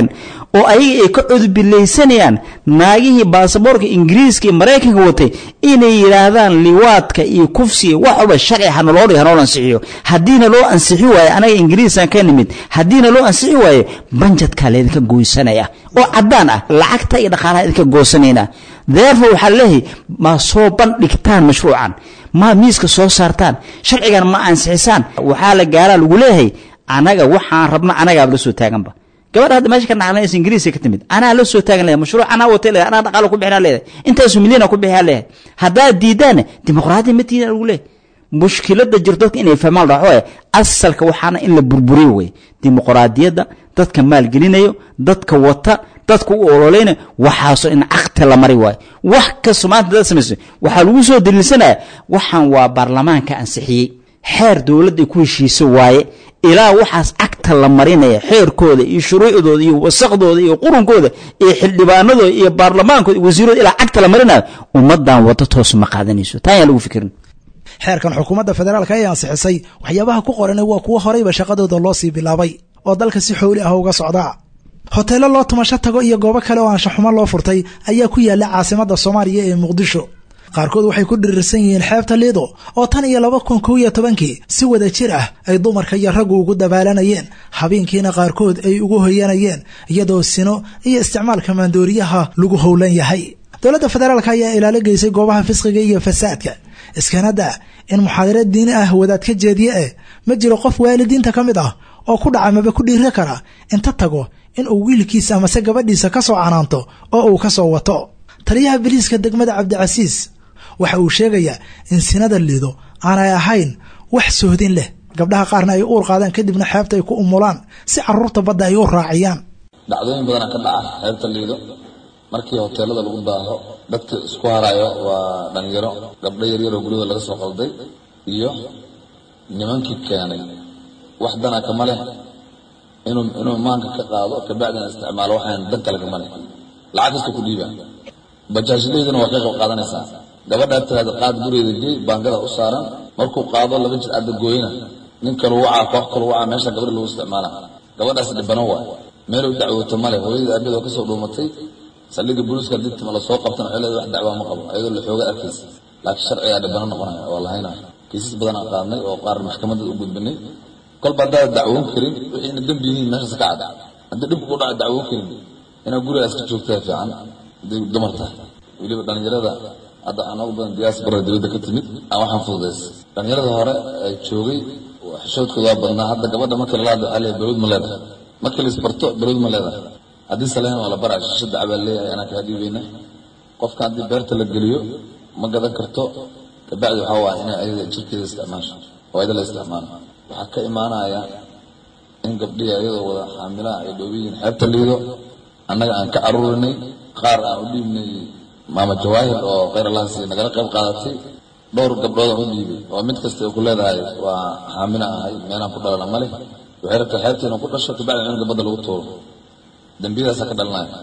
oo ayaga ay ka cudbilaysanayaan naagihii baasaboorka ingiriiska iyo maraykanka watay inay yidhaahdaan liwaadka iyo kufsiga wax walba sharci hana loo dhigo hanoo ansixiyo haddiina loo ansixi waayo anaga ingiriisaan ka nimid haddiina loo ansixi waayo banjadkaa laydinka gooysanaya oo caddaan ah lacagta iyo dhaqaalaha idinka goosanayna therefore waxaa leeyahay ma soo bandhigtaan mashruucan ma miiska soo saartaan sharcigan ma ansixisaan waxaa la gaaraa lagu leeyahay anaga waxaan rabna anagaa la soo taaganba gabadha hadda meesha ka naqlanaysa ingiriiska ka timid anaa la soo taagan leeyahay mashruuc anaa watay leeyahay anaa dhaqaalo ku bixinaa leeyahay intaasu milyan ku bixinaa leeyahay haddaa diidaan dimuqraadi ma tiidaan lagu leeyahay mushkilada jirto dadka inay fahmaan dhaxo asalka waxaana in la burburiyo way dimuqraadiyadda dadka maalgelinayo dadka wata dadku u ololeeyna waxaasoo in aqta la mari waay wax ka Soomaaliya dad sameeyay waxa lagu soo daliilsanaa waxaan waa baarlamaanka ansixiyay xeer dawladda ku heshiisay waaye ilaa waxaas aqta la marinaya xeerkooda iyo shuruucdooda iyo wasaqdooda iyo qurunkooda iyo xildhibaanadooda iyo baarlamaankooda iyo wasiirada ilaa aqta la marinayo ummadan wada toos ma qaadanayso taa lagu fikirin xeerkan xukuumadda federaalka ay ansixisay waxyaabaha ku qoran waa kuwa horeyba shaqadooda loo sii bilaabay oo dalka si xooli ah uga socda hoteelo loo tumasho tago iyo goobo kale oo aan shaxumo loo furtay ayaa ku yaala caasimadda Soomaaliya ee Muqdisho qaarkood waxay ku dhirirsan yihiin xeebta Lido oo tan iyo laba kun kow iyo tobankii si wada jir ah ay dumarka iyo raggu ugu dabaalanayeen habeenkiina qaarkood ay ugu hoyanayeen iyadoo sino iyo isticmaalka maandooriyaha lagu howlan yahay dawladda federaalka ayaa ilaalo geysay goobaha fisqiga iyo fasaadka iskanada in muxaadarad diini ah wadaad ka jeediye eh ma jiro qof waalidiinta kamid ah oo ku dhacamaba ku dhiiri kara inta tago in uu wiilkiisa ama se gabadhiisa ka soo canaanto oo uu ka soo wato taliyaha biliiska degmada Cabdicasiis waxa uu sheegayaa in sinada Lido aanay ahayn wax sohdin leh gabdhaha qaarna ay uur qaadaan kadibna xeebta ay ku umulaan si carruurta badda ay u raaciyaan dhacdooyin badan ka dhaca xeebta Lido markii hoteelada lagu daaho dadka isku harayo waa dhalinyaro gabdho yar yar oo guriga laga soo qalday iyo nimankii keenay wax dana kama leh inuu inuu maanka ka qaado ka bacdina isticmaalo waxaan dan kale kama leh lacag kasta ku dhiiba bajaajleedana waa ka qayb qaadanaysaa gabadha tirada qaad gurigeeda geey baangada u saaran markuu qaado laba jir aad gooyina nin kale waxa koox kale waxa meesha gabadha lagu isticmaala gabadhaas dhibano waa meel u dacwooto male hooyada aabada ka soo dhuumatay saldhiga booliska dibta ma la soo qabtan cilad wax dacwo ma qabo ayadoo la xooga arkaysa laakiin sharciga dhibano noqonaya wallaahina kiisas badan aan qaadnay oo qaar maxkamadda u gudbinay kol baad dacwoon karin wixii dambi yihiin meesha ka cad hadda dib ku dhaca dacwoon karin ina guriga iska joogtaa fiican dumarta waliba dhalinyarada hadda aan ugu badan diaspora dawladda ka timid aan waxaan fududeys dhalinyarada hore ay joogay xishoodkooda waa badnaa hadda gabadha marka la laado alle balud ma leedahay marka la isbarto balud ma leedahay haddii saleen wala baraa shishada cabal leeyahay ana ka hadiibayna qofka haddii beerta la geliyo ma gadan karto kabacdi waxa waa inay ayada jirkeeda isticmaasho oo ayada la isticmaalo waxaa ka imaanaya in gabdhihi ayadoo wada xaamilaa ay dhoobiyiin xeebta Lido annaga aan ka caruurinay qaar aan u dhiibnay maama Jawaahir oo khayr Allah si nagala qayb qaadatay dhowr gabdhood oo dhiibay oo mid kasta oo ku leedahay waa xaamila ahay meelaan ku dhalana male waxay rabtaa xeebteena ku dhasho kabacdi in gabadha lagu tooro dambidaas ka dhalnaa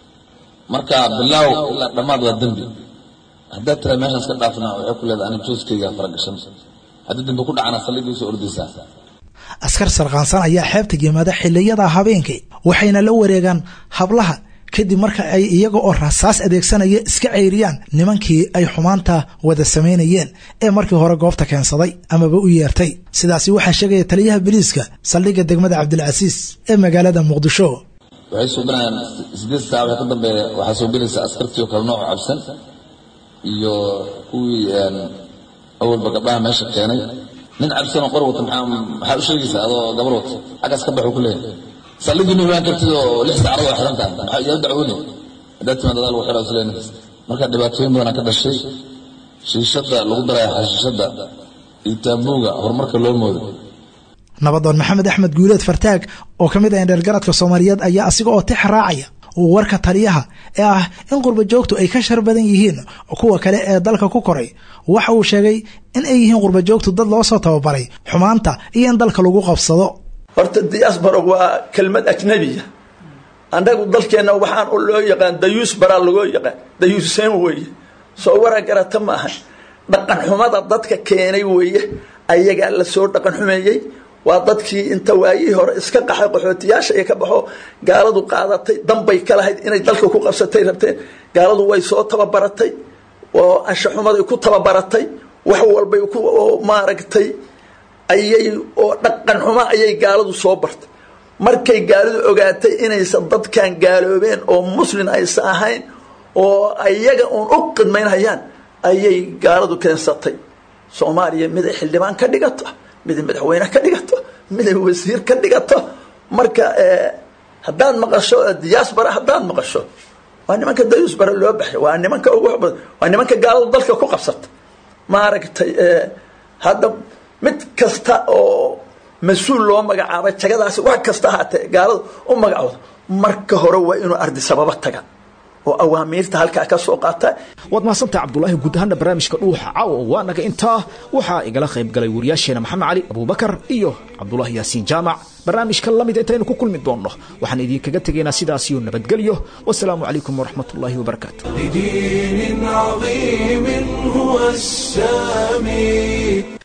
marka bilow ilaa dhamaad waa dambi hadda tira meeshaas ka dhaafnaa waxay ku leedahay aniga jooskayga faragashan hadda dambi ku dhacana saliidiisa ordaysa askar sarqaansan ayaa xeebta yimaada xilliyada habeenkii waxayna la wareegaan hablaha kadib marka ay iyaga oo rasaas adeegsanaya iska ceyriyaan nimankii ay xumaanta wada sameynayeen ee markii hore goobta keensaday amaba u yeertay sidaasi waxaa sheegaya taliyaha biliiska saldhigga degmada Cabdilcasiis ee magaalada Muqdisho waxay soo banaan siddeed saac ka dambeeya waxa soo bilaysa askartii oo kala nooc cabsan iyo kuwii awal bagabaa meesha keenay nin cabsan oo qorwata maxaa u sheegaysaa adoo gabar wata xagaas ka baxo ku leeyahay saldhigii waan kartid oo lix saac oo xiran tahay maxaa yaa dacwoonay hadda madada lagu xiraa isleen marka dhibaatooyin badan ka dhashay shiishada lagu daray xashishada itaabuga horumarka loo moodo nabadoon maxamed axmed guuleed fartaag oo kamid ah dhalgaradka Soomaaliyeed ayaa asiga oo tix raacaya warka taliyaha ee ah in qurba joogtu ay ka shar badan yihiin kuwa kale ee dalka ku koray waxa uu sheegay in ay yihiin qurba joogtu dad loo soo tababaray xumaanta iyo in dalka lagu qabsado horta diaspora waa kelmad ajnabiya andagu dalkeena waxaan u loo yaqaan dayuus bara lagu yaqaan dayuuseen weeye soo wara garata ma aha dhaqan xumada dadka keenay weeye ayaga la soo dhaqan xumeeyay waa dadkii inta waayihii hore iska qaxay qaxootiyaasha iyo ka baxo gaaladu qaadatay danbay ka lahayd inay dalka ku qabsatay rabteen gaaladu way soo tababaratay oo anshaxumaday ku tababaratay wax walbay ku maaragtay ayay oo dhaqan xumo ayay gaaladu soo bartay markay gaaladu ogaatay inaysan dadkan gaaloobeen oo muslim aysan ahayn oo ayaga uun u qidmaynayaan ayay gaaladu keensatay Soomaaliya mid xildhibaan ka dhigato mid madaxweyne ka dhigato mid wasiir ka dhigato marka haddaan maqasho diaspora haddaan maqasho waa nimanka diaspora loo baxay waa nimanka ugu xubad waa nimanka gaaladu dalka ku qabsatay maaragtay hadda mid kasta oo mas'uul loo magacaabay jagadaas wax kasta haatee gaaladu u magacoodo marka hore waa inuu ardi sababa taga oo awaamiirta halka ka soo qaata wad ma santa Cabdullaahi guud ahaan barnaamijka dhuuxa caaw waanaga inta waxa igala qayb galay wariyaasheena Maxamed Cali Abu Bakar iyo Cabdullaahi Yaasiin Jaamac barnaamijka lamid intaynu ku kulmi doono waxaan idin kaga tageynaa sidaas iyo nabadgelyo wassalaamu calaykum waraxmatullaahi wabarakaatuh لدين عظيم هو السامي